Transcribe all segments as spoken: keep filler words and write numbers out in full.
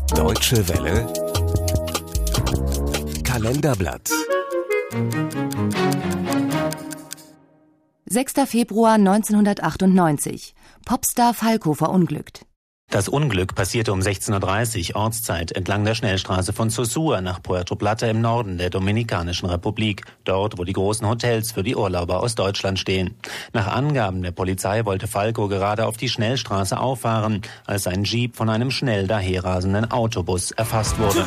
Deutsche Welle Kalenderblatt. sechster Februar neunzehnhundertachtundneunzig. Popstar Falco verunglückt. Das Unglück passierte um sechzehn Uhr dreißig Ortszeit entlang der Schnellstraße von Sosúa nach Puerto Plata im Norden der Dominikanischen Republik, dort, wo die großen Hotels für die Urlauber aus Deutschland stehen. Nach Angaben der Polizei wollte Falco gerade auf die Schnellstraße auffahren, als sein Jeep von einem schnell daherrasenden Autobus erfasst wurde.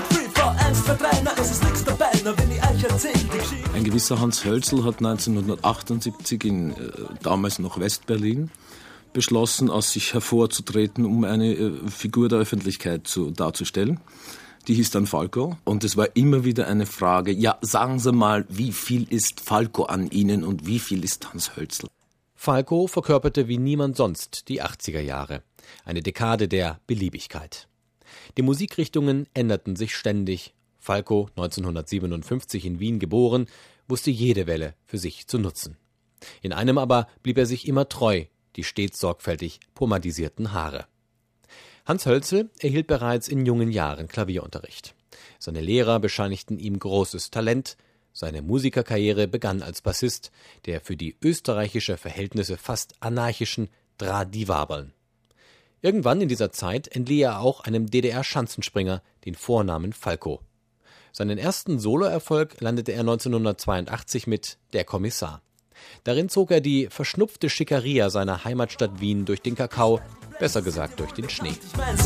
Ein gewisser Hans Hölzel hat neunzehnhundertachtundsiebzig in äh, damals noch Westberlin beschlossen, aus sich hervorzutreten, um eine äh, Figur der Öffentlichkeit zu, darzustellen. Die hieß dann Falco. Und es war immer wieder eine Frage, ja, sagen Sie mal, wie viel ist Falco an Ihnen und wie viel ist Hans Hölzel? Falco verkörperte wie niemand sonst die achtziger Jahre. Eine Dekade der Beliebigkeit. Die Musikrichtungen änderten sich ständig. Falco, neunzehnhundertsiebenundfünfzig in Wien geboren, wusste jede Welle für sich zu nutzen. In einem aber blieb er sich immer treu, die stets sorgfältig pomadisierten Haare. Hans Hölzel erhielt bereits in jungen Jahren Klavierunterricht. Seine Lehrer bescheinigten ihm großes Talent. Seine Musikerkarriere begann als Bassist, der für die österreichische Verhältnisse fast anarchischen Dra-Di-Wabeln. Irgendwann in dieser Zeit entlieh er auch einem D D R-Schanzenspringer den Vornamen Falco. Seinen ersten Soloerfolg landete er neunzehnhundertzweiundachtzig mit Der Kommissar. Darin zog er die verschnupfte Schickeria seiner Heimatstadt Wien durch den Kakao, besser gesagt durch den Schnee.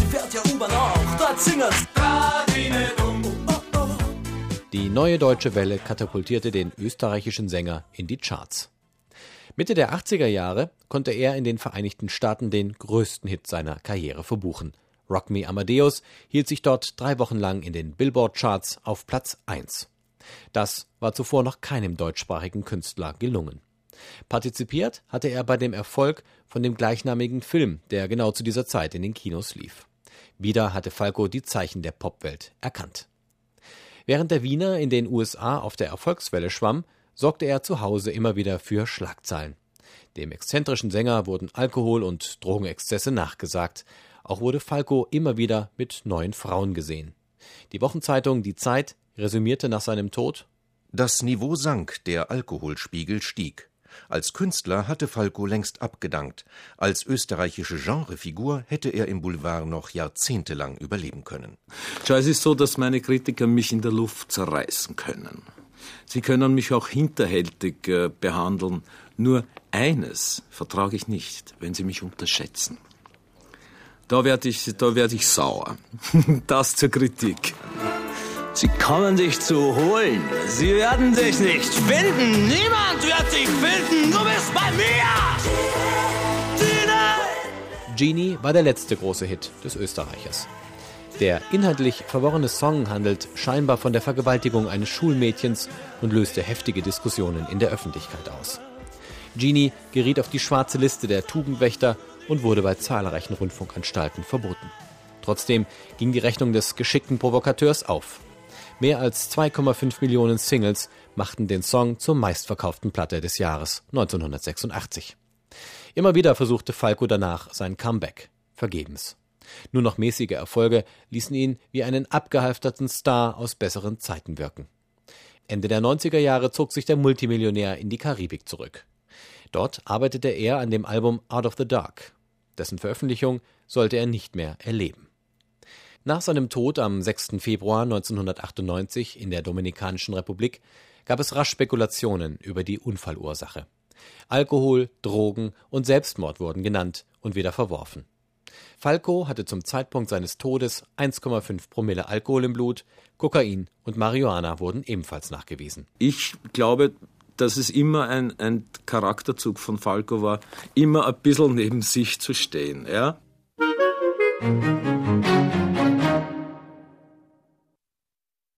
Die Neue Deutsche Welle katapultierte den österreichischen Sänger in die Charts. Mitte der achtziger Jahre konnte er in den Vereinigten Staaten den größten Hit seiner Karriere verbuchen. Rock Me Amadeus hielt sich dort drei Wochen lang in den Billboard-Charts auf Platz eins. Das war zuvor noch keinem deutschsprachigen Künstler gelungen. Partizipiert hatte er bei dem Erfolg von dem gleichnamigen Film, der genau zu dieser Zeit in den Kinos lief. Wieder hatte Falco die Zeichen der Popwelt erkannt. Während der Wiener in den U S A auf der Erfolgswelle schwamm, sorgte er zu Hause immer wieder für Schlagzeilen. Dem exzentrischen Sänger wurden Alkohol- und Drogenexzesse nachgesagt. Auch wurde Falco immer wieder mit neuen Frauen gesehen. Die Wochenzeitung Die Zeit resümierte nach seinem Tod: Das Niveau sank, der Alkoholspiegel stieg. Als Künstler hatte Falco längst abgedankt. Als österreichische Genrefigur hätte er im Boulevard noch jahrzehntelang überleben können. Schau, es ist so, dass meine Kritiker mich in der Luft zerreißen können. Sie können mich auch hinterhältig äh, behandeln. Nur eines vertrage ich nicht, wenn sie mich unterschätzen. Da werde ich, da werde ich sauer. Das zur Kritik. Sie kommen dich zu holen. Sie werden dich nicht finden. Niemand wird dich finden. Du bist bei mir. Genie war der letzte große Hit des Österreichers. Der inhaltlich verworrene Song handelt scheinbar von der Vergewaltigung eines Schulmädchens und löste heftige Diskussionen in der Öffentlichkeit aus. Genie geriet auf die schwarze Liste der Tugendwächter und wurde bei zahlreichen Rundfunkanstalten verboten. Trotzdem ging die Rechnung des geschickten Provokateurs auf. Mehr als zwei Komma fünf Millionen Singles machten den Song zur meistverkauften Platte des Jahres neunzehnhundertsechsundachtzig. Immer wieder versuchte Falco danach sein Comeback. Vergebens. Nur noch mäßige Erfolge ließen ihn wie einen abgehalfterten Star aus besseren Zeiten wirken. Ende der neunziger Jahre zog sich der Multimillionär in die Karibik zurück. Dort arbeitete er an dem Album Out of the Dark. Dessen Veröffentlichung sollte er nicht mehr erleben. Nach seinem Tod am sechsten Februar neunzehnhundertachtundneunzig in der Dominikanischen Republik gab es rasch Spekulationen über die Unfallursache. Alkohol, Drogen und Selbstmord wurden genannt und wieder verworfen. Falco hatte zum Zeitpunkt seines Todes eins Komma fünf Promille Alkohol im Blut, Kokain und Marihuana wurden ebenfalls nachgewiesen. Ich glaube, dass es immer ein, ein Charakterzug von Falco war, immer ein bisschen neben sich zu stehen, ja?